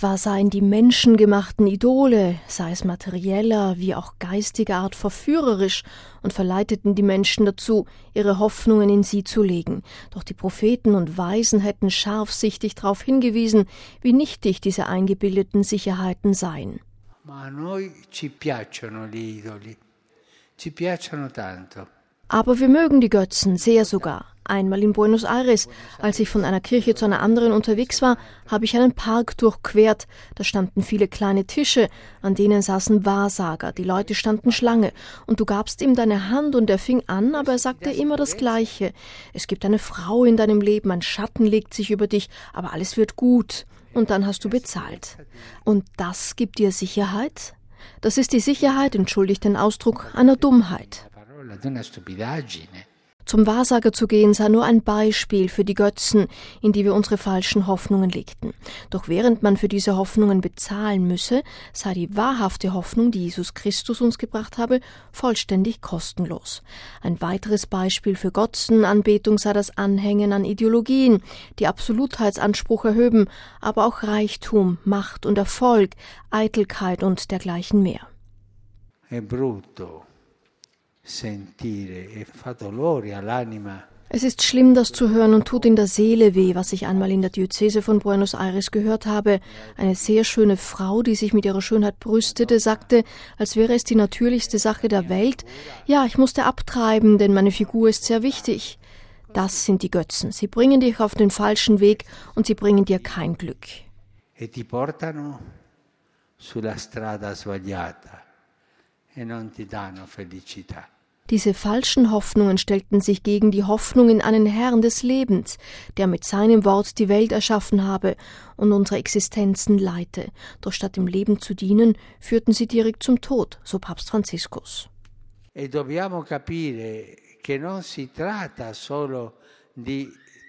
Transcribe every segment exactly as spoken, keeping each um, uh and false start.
Zwar seien die menschengemachten Idole, sei es materieller wie auch geistiger Art, verführerisch und verleiteten die Menschen dazu, ihre Hoffnungen in sie zu legen. Doch die Propheten und Weisen hätten scharfsichtig darauf hingewiesen, wie nichtig diese eingebildeten Sicherheiten seien. Ma a noi ci piacciono gli idoli, ci piacciono tanto. Aber wir mögen die Götzen, sehr sogar. Einmal in Buenos Aires, als ich von einer Kirche zu einer anderen unterwegs war, habe ich einen Park durchquert. Da standen viele kleine Tische, an denen saßen Wahrsager. Die Leute standen Schlange. Und du gabst ihm deine Hand und er fing an, aber er sagte immer das Gleiche. Es gibt eine Frau in deinem Leben, ein Schatten legt sich über dich, aber alles wird gut. Und dann hast du bezahlt. Und das gibt dir Sicherheit? Das ist die Sicherheit, entschuldigt den Ausdruck, einer Dummheit. Zum Wahrsager zu gehen sei nur ein Beispiel für die Götzen, in die wir unsere falschen Hoffnungen legten. Doch während man für diese Hoffnungen bezahlen müsse, sei die wahrhafte Hoffnung, die Jesus Christus uns gebracht habe, vollständig kostenlos. Ein weiteres Beispiel für Götzenanbetung sei das Anhängen an Ideologien, die Absolutheitsanspruch erhöben, aber auch Reichtum, Macht und Erfolg, Eitelkeit und dergleichen mehr. È brutto. Sentire e fa dolore all'anima. Es ist schlimm, das zu hören und tut in der Seele weh, was ich einmal in der Diözese von Buenos Aires gehört habe. Eine sehr schöne Frau, die sich mit ihrer Schönheit brüstete, sagte, als wäre es die natürlichste Sache der Welt, ja, ich musste abtreiben, denn meine Figur ist sehr wichtig. Das sind die Götzen. Sie bringen dich auf den falschen Weg und sie bringen dir kein Glück. E ti portano sulla strada sbagliata e non ti danno felicità. Diese falschen Hoffnungen stellten sich gegen die Hoffnung in einen Herrn des Lebens, der mit seinem Wort die Welt erschaffen habe und unsere Existenzen leite. Doch statt dem Leben zu dienen, führten sie direkt zum Tod, so Papst Franziskus. E dobbiamo capire che non si tratta solo di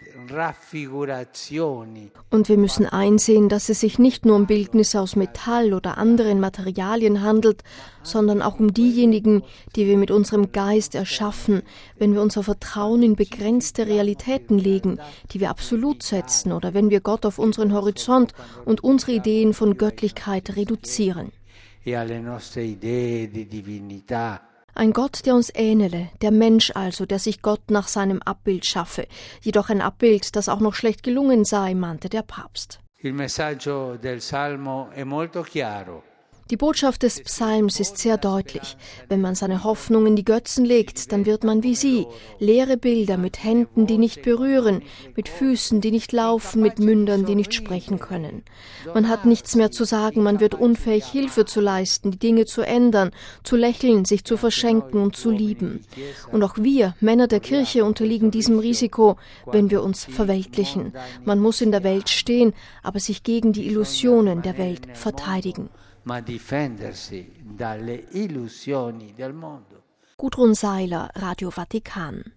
raffigurazioni. Und wir müssen einsehen, dass es sich nicht nur um Bildnisse aus Metall oder anderen Materialien handelt, sondern auch um diejenigen, die wir mit unserem Geist erschaffen, wenn wir unser Vertrauen in begrenzte Realitäten legen, die wir absolut setzen, oder wenn wir Gott auf unseren Horizont und unsere Ideen von Göttlichkeit reduzieren. E alle nostre idee di divinità. Ein Gott, der uns ähnele, der Mensch also, der sich Gott nach seinem Abbild schaffe, jedoch ein Abbild, das auch noch schlecht gelungen sei, mahnte der Papst. Il messaggio del Salmo è molto chiaro. Die Botschaft des Psalms ist sehr deutlich. Wenn man seine Hoffnung in die Götzen legt, dann wird man wie sie, leere Bilder mit Händen, die nicht berühren, mit Füßen, die nicht laufen, mit Mündern, die nicht sprechen können. Man hat nichts mehr zu sagen, man wird unfähig, Hilfe zu leisten, die Dinge zu ändern, zu lächeln, sich zu verschenken und zu lieben. Und auch wir, Männer der Kirche, unterliegen diesem Risiko, wenn wir uns verweltlichen. Man muss in der Welt stehen, aber sich gegen die Illusionen der Welt verteidigen. Ma difendersi dalle illusioni del mondo. Gudrun Seiler, Radio Vatikan.